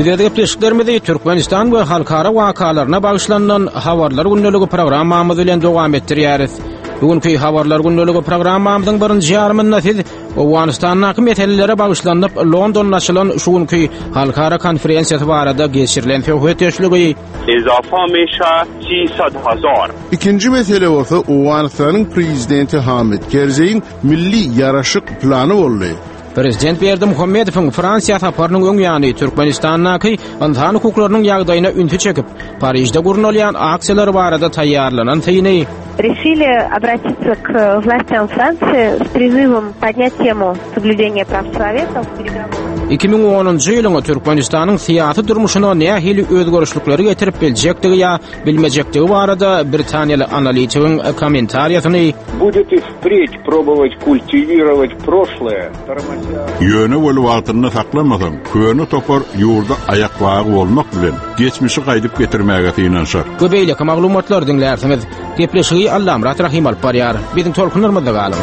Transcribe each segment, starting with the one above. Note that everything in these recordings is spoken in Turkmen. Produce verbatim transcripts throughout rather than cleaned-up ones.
Stüdiyada gepleşiklerimizi Türkmenistan we halkara wakalarına bagışlanan Habarlar günnüligi programmamyz bilen dowam etdirýäris. Bugünkü Habarlar günnüligi programmamyzyň birinji ýarymynda siz Owganystanyň meselelere bagışlanyp Londonda açylan şuňky halkara konferensiýasy barada geçirilen söhbetleşigi izafa meşa siyset hazar. İkinci mesele bolsa Owganystanyň prezidenti Hamid Karzaiň milli yaraşyk plany boldy. Prezident Berdimuhammedowyň Fransiýa saparynyň öňýany Türkmenistanyň insan hukuklarynyň ýagdaýyna üntü çekip Parijde gurnalýan aksiýalar barada taýýarlanan taýyny решили обратиться к властям Франции с призывом поднять тему соблюдения прав человека в переговорах. iki bin onuncu ýylyň Türkmenistanyň syýasy durmuşyna nähili özgörüşlikleri getirip biljekdigi ýa bilmejekdigi barada Britaniýaly analitikň kommentariýasyny Будет и впредь пробовать культивировать прошлое, тормозя. Ýöne bolup altyny saklamasaň, köni topar ýurda ayak bagy bolmak bilen geçmişi gaýdyp getirmäge ýynanşar. Göbeýleki maglumatlar dinlärsiňiz. Gepleşigi Allah Murat Rahim alyp barýar. Biziň tolkunlarymyzda galyň.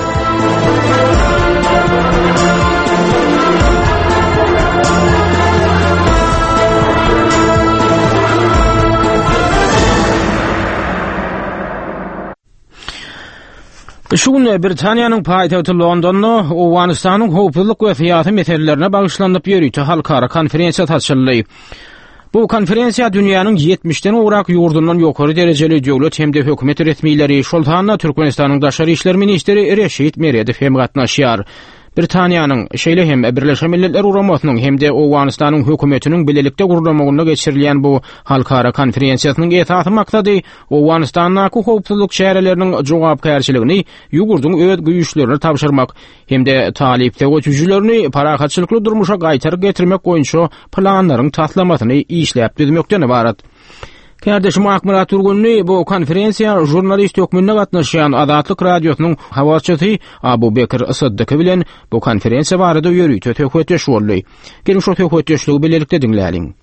Şuň Britaniýanyň paýtagty Londonda Owganystanyň howpsuzlyk we syýasy meselelerine bagışlanyp ýörüýti halkara konferensiýa taşyldy. Bu konferensiýa dünýäniň ýetmişden owrak ýurdundan ýokary derejeli döwlet hemde hökümet resmiýetleri, şoltanyna Türkmenistanyň daşary işler ministri Reşit Meredow hem gatnaşýar. Britaniýanyň şeýle hem Birleşen Milletler Ugrumasynyň hemde Owganystanyň hökümetiniň bilelikde gurulmagyna geçirilýän bu halkara konferensiýasynyň esasy maksady Owganystanyň howpsuzlyk şäherleriniň jogapkärçiligini ýugurdyň öz güýçlerini tapşyrmak hemde talipde göçüjülerini parahatçylykly durmuşa gaýtar getirmek boýunça planlaryň taslamasyny işläp düzmekden ibaret. Kardeşim Akmarat Turgunny bu konferensiýa jurnalist hökmünde gatnaşýan Azatlyk radiosynyň habarçysy Abu Bekir Sıddyky bilen bu konferensiýa barada ýörüýti töhfetleş boldy. Gelin şu töhfetleşligi bilelikde dinläliň.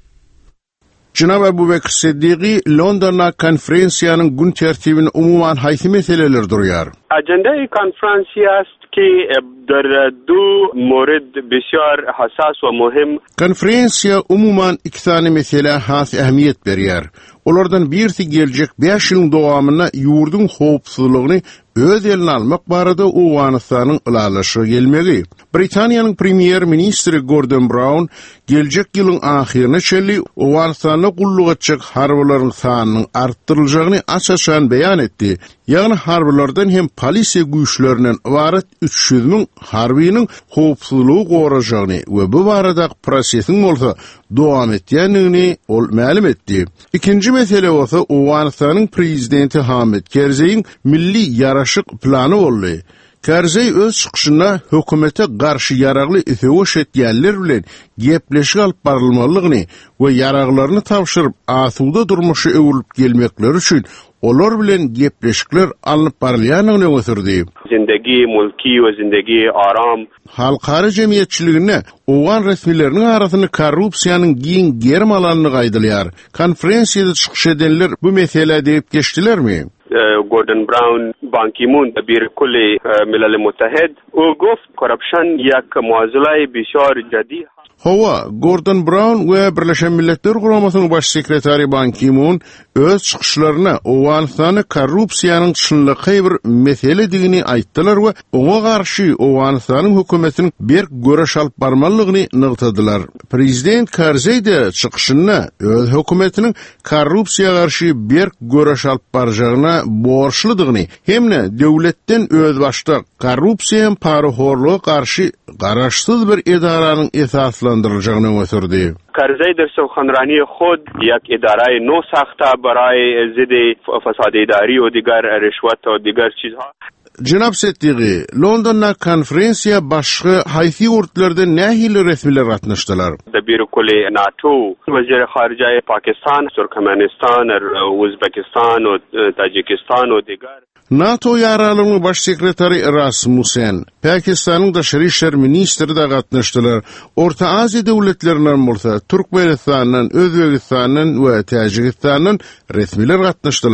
Jynab Abu Bekir Sıddyky Londonda konferensiýanyň gün tertibini umuman haýsy meseleler durýar? Ajenda-i konferensiýa ki در دو مورد بسیار حساس و مهم. Konferensiýa umuman iki tane mesele has ähmiýet berýär. Olardan birisi geljek beş ýylyň dowamyna ýurdun howpsuzlygyny öz eline almak barada Owganystanyň ulalaşy gelmegi. Britaniýanyň premier ministri Gordon Brown geljek ýylyň ahyryna çelli Owganystanyň gulluk etjek harbylaryň sanynyň artdyrylacagyny açaçan beýan etdi. Ýagny harbylardan hem polisiýa güýçlerinden ibaret üç ýüz miň harbynyň howpsuzlygy gorajagyny we bu barada prosesiň bolsa dowam etýändigini ol ma'lum etdi. İkinji mesele bolsa Owganystanyň prezidenti Hamid Karzaiň milli yaraşyk plany boldy. Karzai öz çykyşynda hökümete garşy yaragly öwüş etýänler bilen gepleşik alyp barylmalygyny we yaraglaryny tapşyryp asuda durmuşy öwrülip gelmekleri üçin olar bilen gepleşikler alyp barylýanyny öňürdi. Zindagi mulki we zindagi aram halkara jemgyýetçiligine Owgan resmiýetleriniň arasyny korrupsiýanyň giň germ alanyny gaýdylýar. Konferensiýada çykyş edenler bu meselede diýip geçdilermi? Gordon Brown, Ban Ki-moon bir kulli Milal Muttahid o goft corruption yak muazilay bisyar jadi. Hawa Gordon Brown we Birleşen Milletler Guramasynyň baş sekretary Ban Ki-moon öz çykyşlaryna Owganystany korrupsiýanyň çynlygy bir mesele digini aýtdylar we oňa garşy Owganystanyň hökümetiniň bir göreş alyp barmalygyny nygtadylar. Prezident Karzai de çykyşynda öz hökümetiniň korrupsiýa garşy bir göreş alyp barjagyna borçlydygyny hemne döwletden öz başda korrupsiýa paraxorluga garşy garaşsyz bir edaranyň esaslandyrylacagyny öňürdi. Karzai در سخنرانی خود یک اداره نو ساخته برای ضد فساد اداری و دیگر رشوت و دیگر چیزها. Jynab Sıddyky, Londonda konferensiýa başga haýsy ýurtlardan nähili resmiler gatnaşdylar? Bir kulli NATO, Wezir Harjay Pakistan, Türkmenistan, Uzbekistan we Tajikistan we diğer. NATO ýaralygynyň baş sekretary Rasmussen, Pakistanyň daşary işler ministri de gatnaşdylar. Orta Aziýa döwletlerinden bolsa Türkmenistanyň, Özbegistanyň we Tajikistanyň resmiler gatnaşdylar.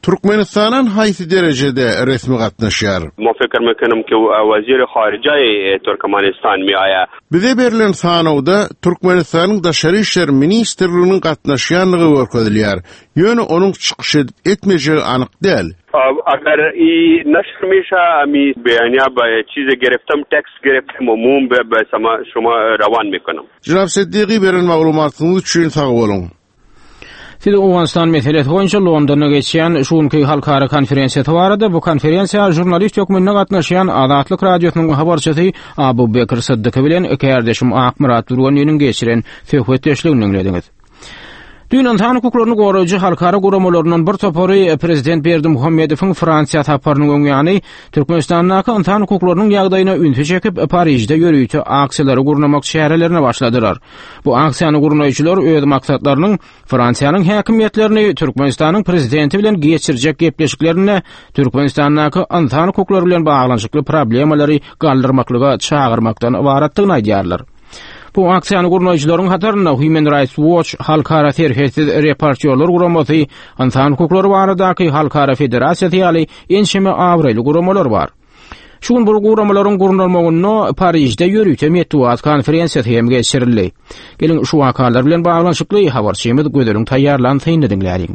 Türkmenistan'ın haysi derecede resmi gatnaşýar? Ma fikir mekenim ki Wazir-i Harica-i Türkmenistan mi aya. Bize berilen sanawda Türkmenistan'ın Daşary işler ministrliginiň gatnaşýanlygy görkezilýär. Ýöne onuň çykyş etmejegi anyk däl. اگر ای نشر میشه امی بیانیه با چیز گرفتم تکس گرفتم عموم به شما روان میکنم. Jynap Seddiqi beren maglumatyňyz üçin sag bolun. Siz Owganistan meselesi boýunça Londonda geçýän şuňky halkara konferensiýa barada bu konferensiýa jurnalist ýokmunda gatnaşýan Azatlyk radiosynyň habarçysy Abu Bekir Siddiqi bilen iki ýerdeşim Akmurat Durwanyň geçiren söhbetdeşligini dinlediňiz. Dün insan hukuklaryny goraýjy halkara guramalarynyň bir topary prezident Berdimuhammedowyň Fransiýa taparynyň öňýany Türkmenistandaky insan hukuklarynyň ýagdaýyna ünsi çekip Parisde ýörüýti aksiýalary gurnamak şäherlerine başladylar. Bu aksiýany gurnaýjylar öz maksatlarynyň Fransiýanyň häkimiýetlerini Türkmenistanyň prezidenti bilen geçirjek gepleşiklerini Türkmenistandaky insan hukuklary bilen baglanyşykly problemalary galdyrmaklyga çağırmakdan ibaratdygyny aýdýarlar. Bu aksiýany gurnaýjylaryň hataryna Human Rights Watch halkara terhisiz reportýerler guramasy, insan hukuklary baradaky halkara federasiýasy ýaly enşeme awraly guramalar bar. Şuň bu guramalaryň gurnalmagyny Parisde ýörüýte metbuat konferensiýasy hem geçirildi. Gelin şu wakalar bilen baglanyşykly habarçymyz gözleriň taýýarlanýany dinleýärin.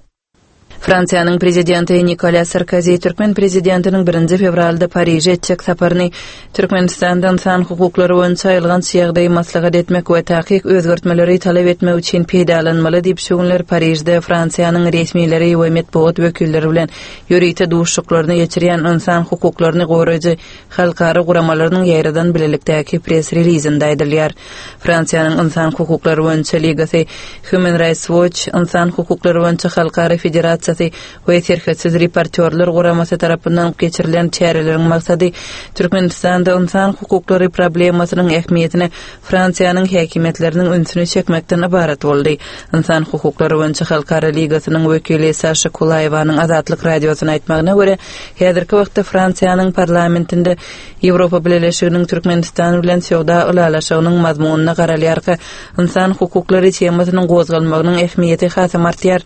Fransiýanyň prezidenti Nicolas Sarkozy Türkmen prezidentiniň birinji fevralda Parisge etjek saparyny Türkmenistandan insan hukuklary boýunça aýylgan ýagdaýy maslahat etmek we takyk özgertmeleri talap etmek üçin peýdalanmaly diýip şuňlar Parisde Fransiýanyň resmileri we metbuat wekilleri bilen ýörüýte duşuklaryny geçirýän insan hukuklaryny goraýjy halkara guramalarynyň ýaýradan bilelikdäki press releaseinde aýdylýar. Fransiýanyň insan hukuklary boýunça ligasy Human Rights Watch insan hukuklary boýunça halkara federasiýasy we terhisiz reportýerler guramasy tarapyndan geçirilen çäreleriň maksady Türkmenistanda insan hukuklary problemasynyň ähmiýetini Fransiýanyň häkimetleriniň ünsüne çekmekden ibarat boldy. İnsan hukuklary boýunça halkara ligasynyň wekili Sasha Kulayevanyň Azatlyk radiosyna aýtmagyna görä, häzirki wagtda Fransiýanyň parlamentinde Ýewropa Birleşiginiň Türkmenistan bilen söwda ulalaşygynyň mazmunyna garalýarky insan hukuklary temasynyň gozgalmagynyň ähmiýeti hasam artýar.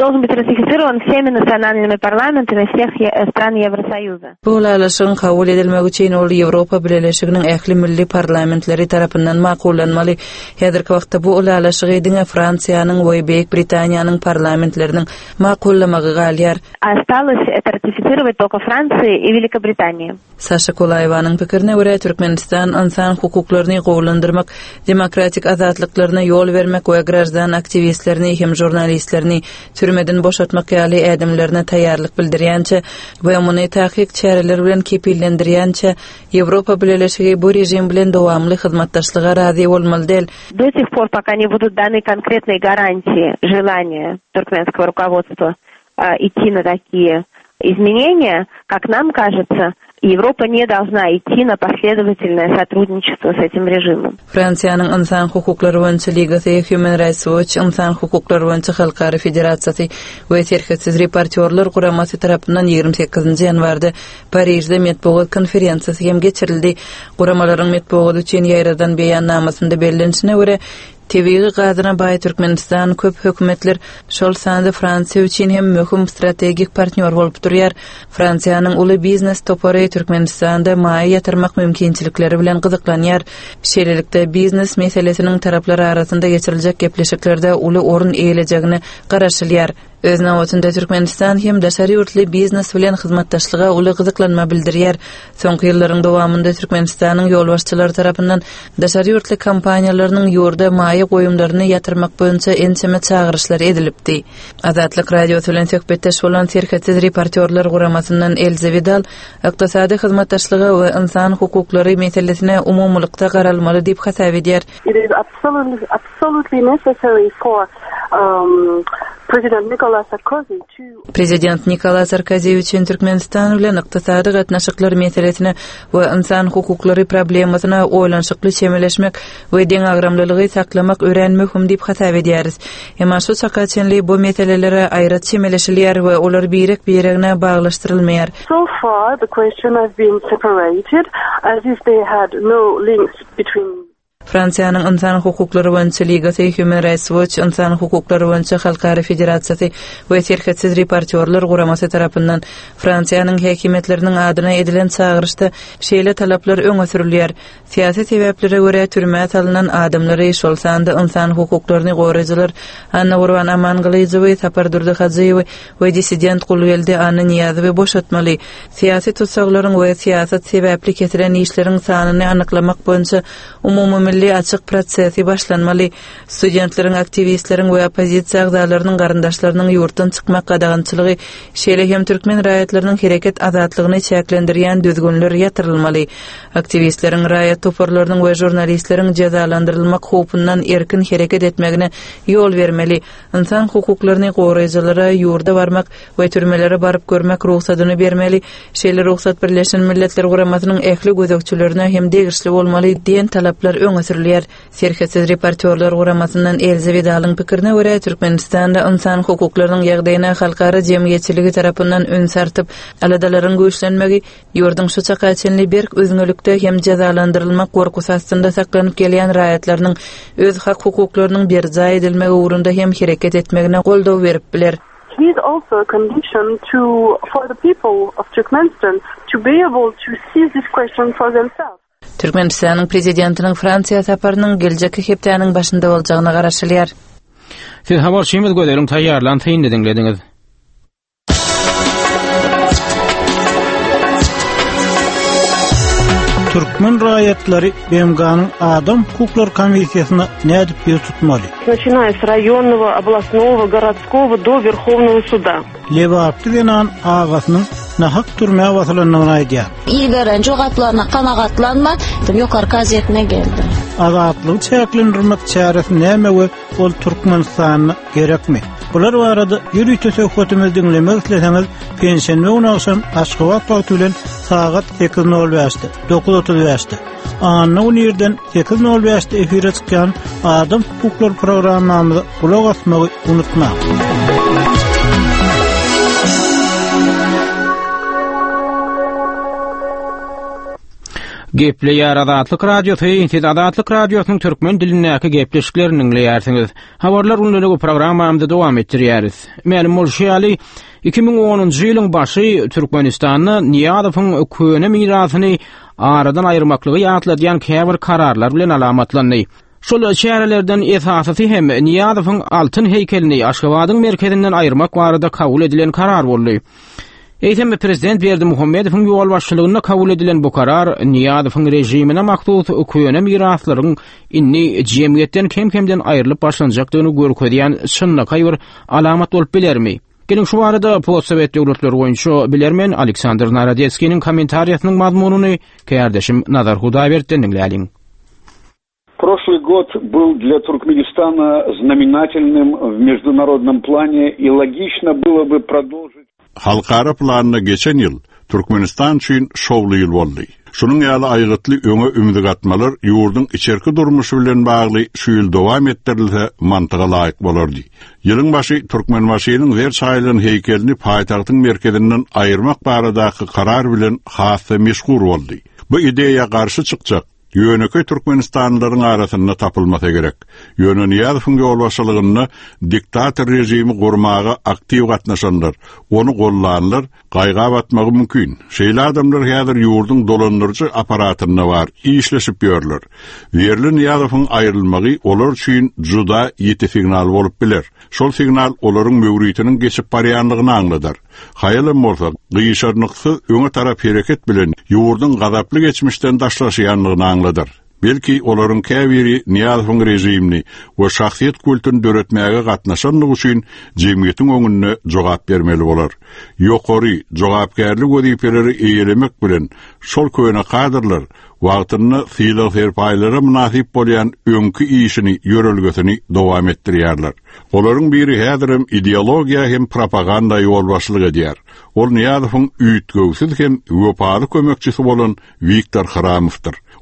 Всеми национальными парламентами всех стран Евросоюза. Bu ulalaşygyň kabul edilmegi üçin ol Ýewropa Birleşiginiň ähli milli parlamentleri tarapyndan makullanmaly. Häzirki wagtda bu ulalaşygy diňe Fransiýanyň we Beýik Britaniýanyň parlamentleriniň makullamagy galýar. Осталось это ратифицировать только Франция и Великобритания. Sasha Kulayevanyň pikirine görä Türkmenistan insan hukuklaryny gowlandyrmak, demokratik azatlyklaryna ýol bermek we grażdan aktivistlerini hem jurnalistlerini türmeden boşatmak ýaly ädimlerine taýýarlyk bildirýänçe we muny takyk çäreler bilen kepillendirýänçe Ýewropa Birleşigi bu rejim bilen dowamly hyzmatdaşlyga razy bolmaly däl. До тех пор, пока не будут даны конкретные гарантии желания туркменского руководства идти на такие изменения, как нам кажется, Европа не должна идти на последовательное сотрудничество с этим режимом. Fransiýanyň insan hukuklary boýunça ligasy Human Rights Watch insan hukuklary boýunça halkara federasiýasy we terhisiz reportýerler guramasy tarapyndan ýygrimi sekizinji ýanwarda Parisde metbuat konferensiýasy hem geçirildi. Guramalaryň metbuat üçin ýaýradan beýannamysynda bellenişine görä Tebiği gazyna baý Türkmenistan köp hökümetler şol sanda Fransiýa üçin hem möhüm strategik partner bolup durýar. Fransiýanyň uly biznes topary Türkmenistanda maý ýatyrmak mümkinçilikleri bilen gyzyklanýar. Şeýlelikde biznes meselesiniň taraplary arasynda geçiriljek gepleşiklerde uly orun eýiljegini garaşylýar. Öz nawatynda Türkmenistan hem daşary ýurtly biznes bilen hyzmatdaşlyga uly gyzyklanma bildirýär. Soňky ýyllaryň dowamında Türkmenistanyň ýolbaşçylary tarapyndan daşary ýurtly kompaniýalarynyň ýurda maý goýumlaryny ýatyrmak boýunça ençeme çağırışlar edilipdi. Azatlyk radiosu bilen söhbetdeş bolan terhisiz reportýerler guramasyndan Elza Vidal ykdysady hyzmatdaşlyga we insan hukuklary meselesine umumlykda garalmaly diýip hasap edýär. It is absolutely absolutely necessary for um President Nicolas Sarkozy to Prezident Nicolas Sarkozy üçin Türkmenistan bilen ykdysady gatnaşyklar meselesine we insan hukuklary problemasyna oýlanşykly çemeleşmek we deň agramlylygy saklamak öwrenmek diýip hasap edýäris. Emma şu sakaçenli bu meselelere aýrat çemeleşilýär we olar birek biregine baglaşdyrylmaýar. So far the question has been separated as if they had no links between Fransiýanyň Insan Hukuklary boýunça Ligaty, Human Rights Watch, Insan Hukuklary boýunça Halkara Federatsiýasy we terketsiz reportyorlar guramasy tarapyndan Fransiýanyň häkimetleriniň adyna edilen çağırışda şeýle talaplar öňe sürilýär. Siýasy sebeplere görä türmäge salynan adamlary şol sanda insan hukuklaryny goraýjylar Anna Urban Amangylyjy, Sapardurdy Hajiýew we dissident Gulwelde Anna Niýazowy boşatmaly. Siýasy tutsaklaryň we siýasat sebäpli kesilen işleriň sanyny anyklamak boýunça umumy milli açyk prosesi başlanmaly. Studentleriň, aktivistleriň we opozisiýa agzalarynyň garyndaşlarynyň ýurtdan çykmak gadagançylygy şeýle hem türkmen raýatlarynyň hereket azatlygyny çäklendirýän düzgünler ýatyrylmaly. Aktivistleriň, raýat toparlarynyň we jurnalistleriň jazalandyrylmak hukmundan erkin hereket etmegine ýol bermeli. İnsan hukuklaryny goraýjylara ýurda barmak we türmelere baryp görmek ruhsatyny bermeli. Şeýle ruhsat Birleşen Milletler Guramasynyň ähli gözekçilerine hem degişli bolmaly diýen talaplar öňe sürilýär. Serketsiz reportyorlar Guramasyndan Elze Vidalyň pikirine görä Türkmenistanda insan hukuklarynyň ýagdaýyna halkara jemgyýetçiligi tarapyndan ün sartyp, aladalaryň güýçlenmegi ýurdun şu çakaçynly berk özüňlükde hem jazalandyrylmak gorkusy astynda saklanyp gelýän raýatlarynyň öz hak hukuklarynyň berja edilmegi uğrunda hem hereket etmegine goldaw berip biler. It is also a condition to for the people of Turkmenistan to be able to seize this question for themselves. Türkmenistanyň prezidentiniň Fransiýa saparynyň geljeki hepdäniň başynda boljagyna garaşylýar. Siz habarçymyz gödelim taýýarlan taýyndy dinlediňiz. Türkmen raýatlary B M G'nyň Adam Hukuklary Komissiýasyna nädip ýer tutmaly? Начиная с районного, областного, городского до Верховного суда. Lewapty denen agasynyň nahak türmäge basylanyny aýdýar. İlgaren jogatlaryna kanagatlanma, ýokary gazetine geldi. Azatlygy çäklendirmek çäresi näme we ol Türkmenistanyna gerekmi? Bular barada ýürüýte söhbetimizi dinlemek isleseňiz, pensiýany unaşan Aşgabat paýtulen sagat sekiz nol beşde, dokuz otuz beşde. Anna unirden sekiz nol beşde efire çykýan Adam Hukuklary programmamyza kulak asmagy unutma. Geple ýar Adatlyk radiosu, siz Adatlyk radiosynyň türkmen dilindäki gepleşiklerini dinleýärsiňiz. Habarlar uluny programmamyzda dowam etdirýäris. Mälim bolşýaly iki ming onunçy ýylyň başy Türkmenistanyň Niýazowyň köne mirasyny aradan aýyrmaklygy ýatladýan käbir kararlar bilen alamatlandy. Şol şäherlerden esasy hem Niýazowyň altyn heykelini Aşgabatyň merkezinden aýyrmak barada kabul edilen karar boldy. Eýtemi prezident Berdimuhammedowyň ýol başçylygyna kabul edilen bu karar Niýazowyň rejimine maksus köne miraslaryň inni jemgyýetden kem-kemden aýrylyp başlanjakdygyny görkezýän çynlyk bir alamat bolup bilermi? Gelin şu barada postsovet döwletleri boýunça bilermen Aleksandr Narodetskiň kommentariýasynyň mazmunyny kärdeşim Nazar Hudaýberden dinleýäliň. Прошлый год был для Туркменистана знаменательным в международном плане, и логично было бы продолжить. Halkara planına geçen yıl Türkmenistan üçin şowly ýyl boldy. Şunun ýaly aýgytly öňe ümidi gatmalar ýurdun içerki durmuşy bilen bagly şu ýyl dowam etdirilse mantyga laýyk bolardy. Ýylyň başy Türkmenbaşynyň Versaýlyň heykelini paýtagtyň merkezinden aýyrmak baradaky karar bilen hassa meşgul boldy. Bu ideýa garşy çykjak. Ýönöke Türkmenistanlylaryň arasynda tapylmasa gerek. Ýöne Niýazowyň ýol başçylygyny diktator rejimi gurmaga aktiw gatnaşanlar, onu gollanlar, gaýga batmagy mümkin. Şeýle adamlar häzir ýurdun dolandyrjy aparatyna bar, işleşip ýörler. Berli Niýazowyň aýrylmagy olar üçin juda ýeti signal bolup biler. Şol signal olaryň möwritiniň geçip barýanlygyny aňladar. Haýalym bolsa, gyýşarnyksyz öňe tarap hereket bilen ýurdun gazaply geçmişden daşlaşýanlygyny aňladar. Belki olaryň käbiri Niýazowyň rejimini we şahsiýet kulturyny döretmäge gatnaşanlygy üçin jemgyýetiň öňünde jogap bermeli bolar. Ýokary jogapkärlik wezipeleri eýelemek bilen şol köne kadrlar wagtyny fiýl ferpaýlara munasip bolýan öňkü işini ýörelgesini dowam etdirýärler. Olaryň biri häzirim ideologiýa hem propaganda ýol başçylyk edýär. Ol Niýazowyň üýtgewsiz hem wepaly kömekçisi bolan Viktor Hramovdyr.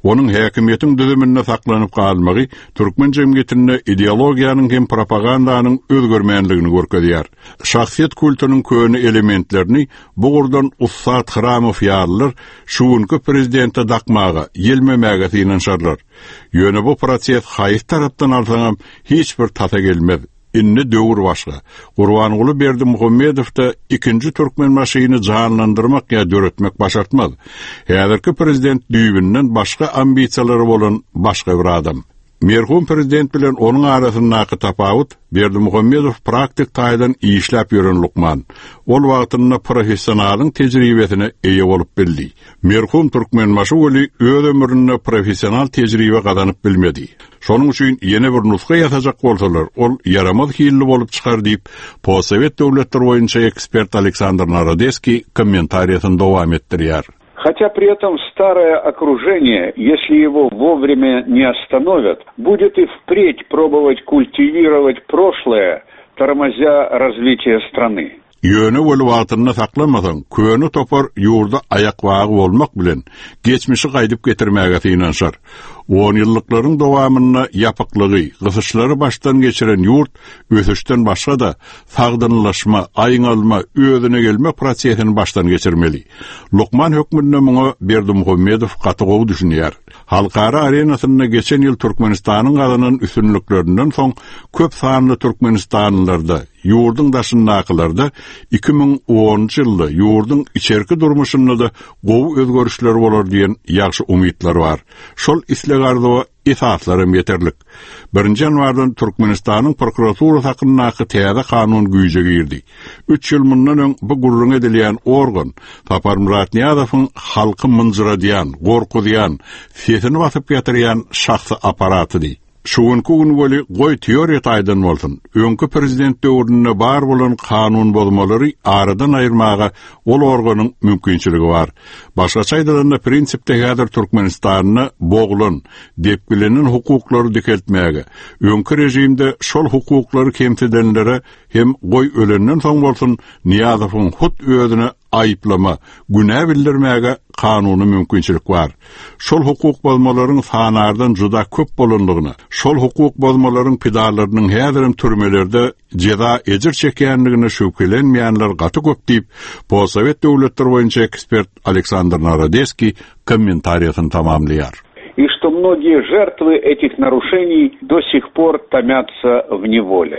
Onun häkimiýetiň düzüminde saklanyp galmagy türkmen jemgyýetinde ideologiýanyň hem propagandanın özgörmänligini görkezýär. Şahsiýet kulturynyň köni elementlerini bu gurdan Ussat Hramow ýalylar şuňky prezidente dakmaga, ýelmemäge synanşarlar. Ýöne bu proses haýyr tarapdan alsam hiç bir tata gelmez. Inni döwür başga. Gurbanyňly Berdimuhammedow da ikinji türkmen maşyny janlandyrmak ýa döretmek başartmaz. Häzirki prezident düýbünden başga ambisiýalary bolan başga bir adam. Merhum prezident bilen onun arasyndaky tapawut Berdimuhammedow praktik taýdan işläp ýören Lukman. Ol wagtynda professionalyň tejribesine eýe bolup bildi. Merhum türkmen maşy öli öz ömründe professional tejribe gazanyp bilmedi. Şonuň üçin ýene bir nuska ýasajak bolsalar, ol yaramaz hilli bolup çykar diýip Possovet döwletleri boýunça ekspert Aleksandr Narodeski kommentariýasyny dowam etdirýär. Хотя при этом старое окружение, если его вовремя не остановят, будет и впредь пробовать культивировать прошлое, тормозя развитие страны. Ýöne bol wagtyny saklamasaň, köni topar ýurda ayak wagy bolmak bilen geçmişi gaýdyp getirmäge synanşar. on ýyllyklaryň dowamyna ýapyklygy, gysyşlary başdan geçiren ýurt ösüşden başga da sagdanlaşma, aýňalma, özüne gelme prosesini başdan geçirmeli. Lukman hökmünde muňa Berdimuhammedow gaty gowy düşünýär. Halkara arenasyna geçen ýyl Türkmenistanyň gazanan üstünliklerinden soň köp sanly Türkmenistanlylarda, ýurdyň daşyndakylarda iki ming onunçy ýylda ýurdyň içerki durmuşynda da gowy özgörüşler bolar diýen ýaxşy umytlar bar. Şol islegarda itaatlarym yeterlik. birinji ýanwardan Türkmenistanyň prokuratura hakyndaky täze kanun güýje girdi. üç ýyl mundan öň bu gurrun edilýän organ Tapar Murat Niýazowyň halky mınjyradýan, gorkudýan, sesini basyp ýatyrýan şahsy aparatydy. Şuňky gün boli goý teoriýa taýdan bolsun. Öňkü prezident döwründe bar bolan kanun bozmalary aradan aýyrmaga ol organyň mümkinçiligi bar. Başgaça aýdylanda prinsipde häzir Türkmenistanyny boglan, dep bilenen hukuklary dikeltmäge, öňkü rejimde şol hukuklary kemtidenlere hem goý ölenden soň bolsun Niýazowyň hut özüne ayıplama, günah bildirmäge kanuny mümkinçilik bar. Şol hukuk bozmalaryň sanardan juda köp bolandygyny, şol hukuk bozmalaryň pidalarynyň häzirim türmelerde jeza ejir çekýänligine şüphelenmeýänler gaty köp diýip Possovet döwletleri boýunça ekspert Aleksandr Narodeski kommentariýasyny tamamlaýar. И что многие жертвы этих нарушений до сих пор томятся в неволе.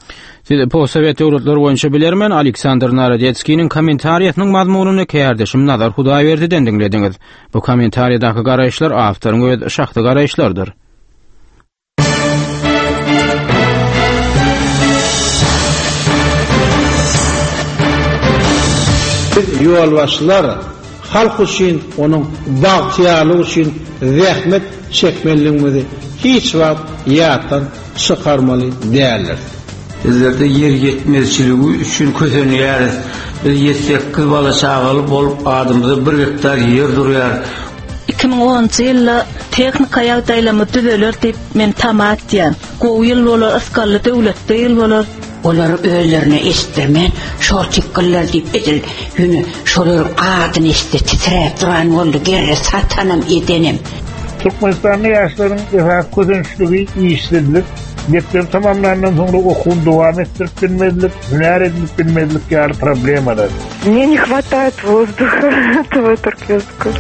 Siz Possovet döwletleri boýunça bilermen Aleksandr Narodetskiň kommentariýasynyň mazmunyny kärdeşim Nazar Hudaýberdi'den dinlediňiz. Bu kommentariýadaky garaýşlar awtoryň öz şahsy garaýşlardyr. Ýolbaşçylar halk üçin, onuň bagtýarlygy üçin zähmet çekmeliligini hiç wagt ýatdan çykarmaly däldir. Bizlerde yer yetmezçiligi üçin kösenýär. Bir ýetmiş sekiz bala çagaly bolup adamda bir hektar yer durýar. iki ming onunçy ýylda teknika ýagdaýlamy düzeler diýip men tamat diýen. Gowy ýyl bolar, asgarly döwletde ýyl bolar. Olar özlerine istirmen, şol çıkkıllar deyip edil, yünü şolur adın iste titrep duran oldu, gerre satanım edenim. Türkmenistanlı yaşların efendim közençlüğü işledilir. Getler tamamlarından sonra okul devam ettirip bilmedilik, hüner edilip bilmedilik yani problem var. Мне не хватает воздуха этого туркменского.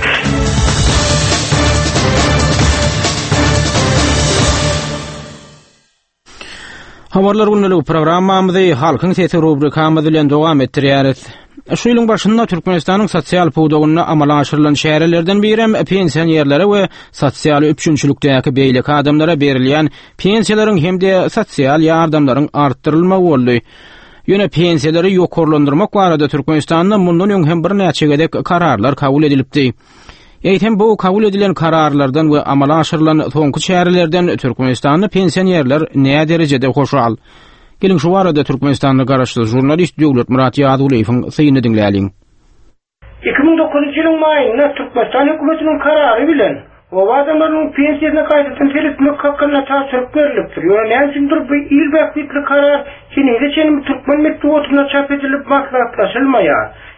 Habarlar günlük programmamyzy halkyň sesi rubrikamyz bilen dowam etdirýäris. Şu ýylyň başynda Türkmenistanyň sosial puwdagyna amala aşyrylan şäherlerden birem pensiýerlere we sosial üçünçülükdäki beýleki adamlara berilýän pensiýalaryň hemde sosial ýardamlaryň artdyrylmagy boldy. Ýöne pensiýalary ýokarlandyrmak barada Türkmenistanda mundan öň hem bir näçe gedek kararlar kabul edilipdi. Eýtem bu kabul edilen kararlardan we amala aşyrylan soňky şäherlerden Türkmenistanyň pensiýerler näme derejede hoşal? Gelin şu arada Türkmenistanyň garaşly jurnalist Döwlet Murat Ýaduleýewiň syny dinläliň. iki ming dokuzunçy ýylyň maýynda Türkmenistan hökümetiniň karary bilen o adamlaryň pensiýasyna gaýdypdyň teretmek hakkynda täsirip berilipdir. Ýöne näçindir bu ilbäklikli karar kini geçen Türkmen mektubatynda çap edilip maslahatlaşylmaýar.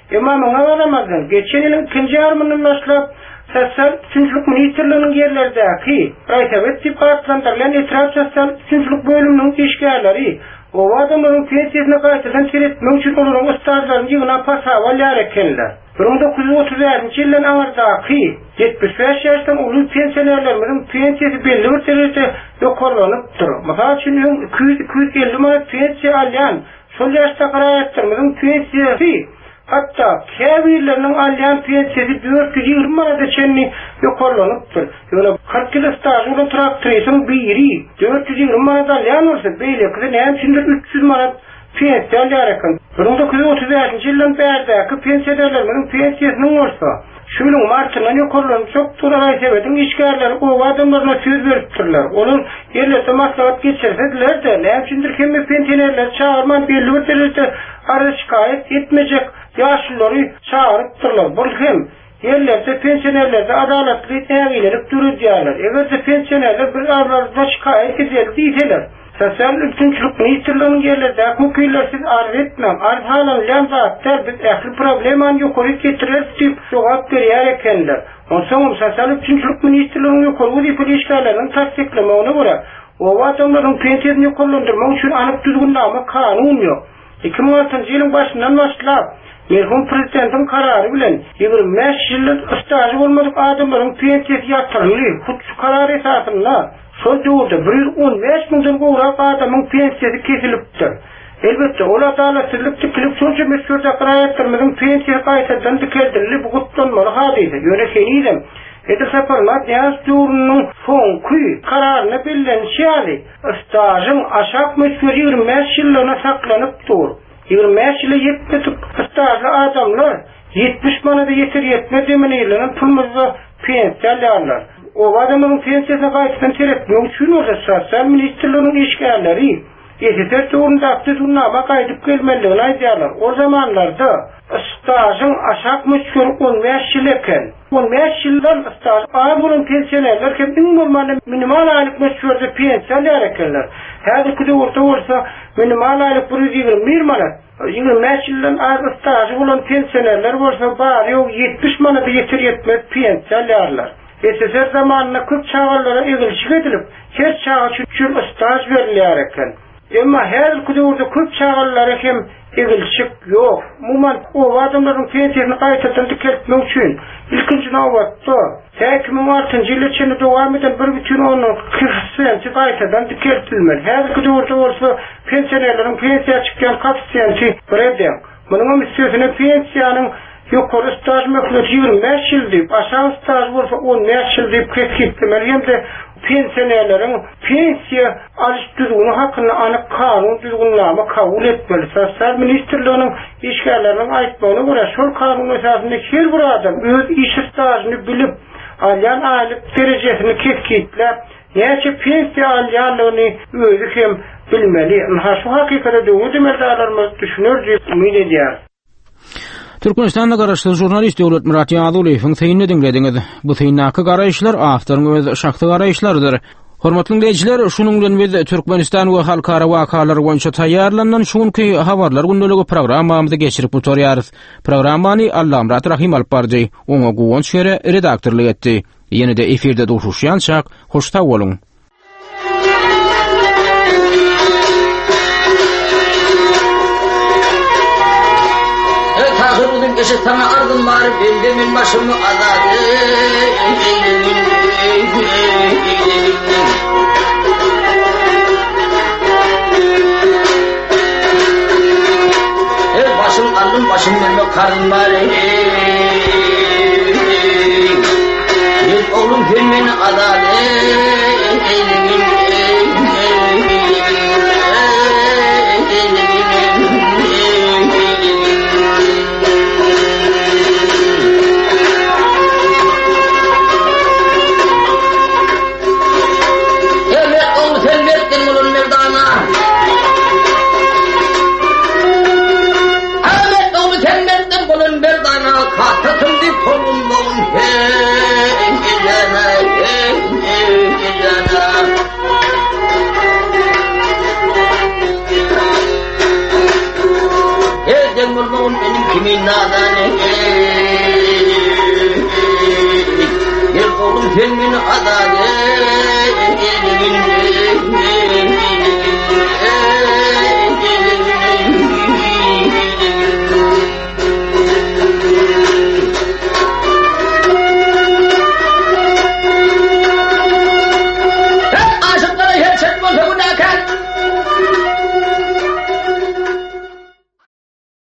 Emma maňa garamazdan geçen ýylyň ikinji ýarmyndan başlap Sosyal Üçinçilik Ministrliginiň yerlerdäki Raýsabet departamentleriň etraf sosyal üçinçilik bölüminiň işgärleri o adamlaryň pensiýasyna gaýtadan teretmek üçin olaryň ustajlaryň ýygyna pasawal ýarekenler. bir bin dokuz yüz otuz beşinji ýyldan aňardaky yetmiş beş ýaşdan uly pensionerleriň pensiýasy belli bir derejede ýokarlanypdyr. Masalan üçin iki yüz iki yüz elli manat pensiýa alýan şol ýaşda garaýatlarymyň pensiýasy hatta käbirleriniň alýan pensiýasy dört yüz ýygrimi manata çenni ýokarlanypdyr. Ýöne kırk ýyl staj bolan traktoryň biri dört yüz ýygrimi manata alýan bolsa beýleki näme üçindir üç yüz manat pensiýa alýarken. bir bin dokuz yüz otuz beşinji ýyldan bärdäki pensiýerleriň pensiýasynyň bolsa şunyň martyndan ýokarlanyp çok Raýsabetiň işgärleri o adamlaryna söz beripdirler. Olar ýerlerde maslahat geçirseler de näme üçindir hemme pensionerler çağırman belli bir derejede arz şikayet etmejek ýaşlary çağırıpdyrlar. Bu hem ýerlerde pensionerlerde adalatly tägilenip durýarlar. Eger pensionerler bir arlarda şikayet edildi diýseler Sosyal Üçinçilik Ministrliginiň yerlerde köýlersiz arz etmem, arz halanlayan zatlar biz ähli problemany ýokary getirir diýip jogap berýär ekenler. Onsoň Sosyal Üçinçilik Ministrliginiň ýokary wezifeli işgärlerini tasdiklemegine görä, o adamlaryň pensiýasyny ýokarlandyrmak üçin anyk düzgünläme kanun ýok. iki bin altynjy ýylyň başyndan başlap merhum prezidentiň karary bilen ýygrimi beş ýyllyk stajy bolmadyk adamlaryň pensiýasy ýatyryldy. Bu karar esasynda şol ýurda bir yüz on beş miňden gowrak adamyň pensiýasy kesilipdir. Elbetde ol adalatsizlik tikilip şonça meşgul garaýatlarymyň pensiýasy gaýtadan dikeldirli bu gutlanmaly hadise. Ýöne senidem Edir separmat ýaz ýurdunyň soňky kararyny billenşýäli. Stajyň aşak meşgul ýygrimi beş ýyllyna saklanyp dur. ýygrimi beş ýyly ýetmedik stajly adamlar yetmiş manada ýetir ýetmez demeniýlerin pulmyzda pensiýa alýarlar. O adamın pensiýasyna gaýtadan teretmek üçin o Sosyal Ministrliginiň işgärleri ýetir turunda düzgünläme gaýdyp gelmeligini aýdýarlar. O zamanlarda stajyň aşak müşkül on beş ýyl eken. on beş ýyldan staj aý bolan pensionerler hem bolmany minimal aýlyk müşkülde pensiýa alýar ekenler. Häzirki döwürde bolsa minimal aýlyk bir yüz ýygrimi bir manat. ýygrimi beş ýyldan az stajy bolan pensionerler bolsa bar ýok yetmiş manat ýetir ýetmez pensiýa alýarlar. S S R zamanında köp çağırlara egilşik edilip, her çağı üçün staj verilýär eken. Emma her kudurda köp çağırlara hem egilşik yok. Muman o adamlaryň pensiýasyny gaýtadan dikeltmek üçin ilkinji nowatda iki bin altynjy ýyl içinde dowam eden bir bütün onu kırk gaýtadan dikeltilmeli. Her kudurda bolsa pensionerleriň pensiýa çykýan koeffisienti birden. Munyň üstüne pensiýanyň ýokary staj möhleti ýygrimi beş ýyl diýip, aşağı staj bolsa on beş ýyl diýip kesipdirler. Hemde pensionerleriň pensiýa alyş düzgünü hakyna anyk kanun düzgünläme kabul etmeli. Sosyal Ministrliginiň işgärleriniň aýtmagyna görä şol kanun esasynda her bir adam öz iş stažyny bilip, alýan aýlyk derejesini kesipdirler. Näçe pensiýa alýanlygyny özü hem bilmeli. Ha şu hakykatda döwür demerdarlarymyz düşünür diýip umyt edýär. Türkmenistanda garaşly jurnalist Döwlet Murat Ýadulyň teýinini dinlediňiz. Bu teýinnaky garaýşlar awtoryň öz şahsy garaýşlarydyr. Hormatly dinleýijiler, şunuň bilen biz Türkmenistan we halkara wakalar boýunça taýýarlanan şuňky habarlar gündəligi programmamyzda geçirip oturýarys. Programmany Allah Murat Rahim alyp bardy. Oňa gowunç gere redaktorlyk etdi. Ýene-de efirde duruşýançak, hoşta boluň. Tahırudun keşi sana ardın var, bendemin başımı azadı. Evet, başım aldım, başım benimle karın var. Bir oğlum beni azadı. Hey, kimin nadanı gel oğlum sen beni azad et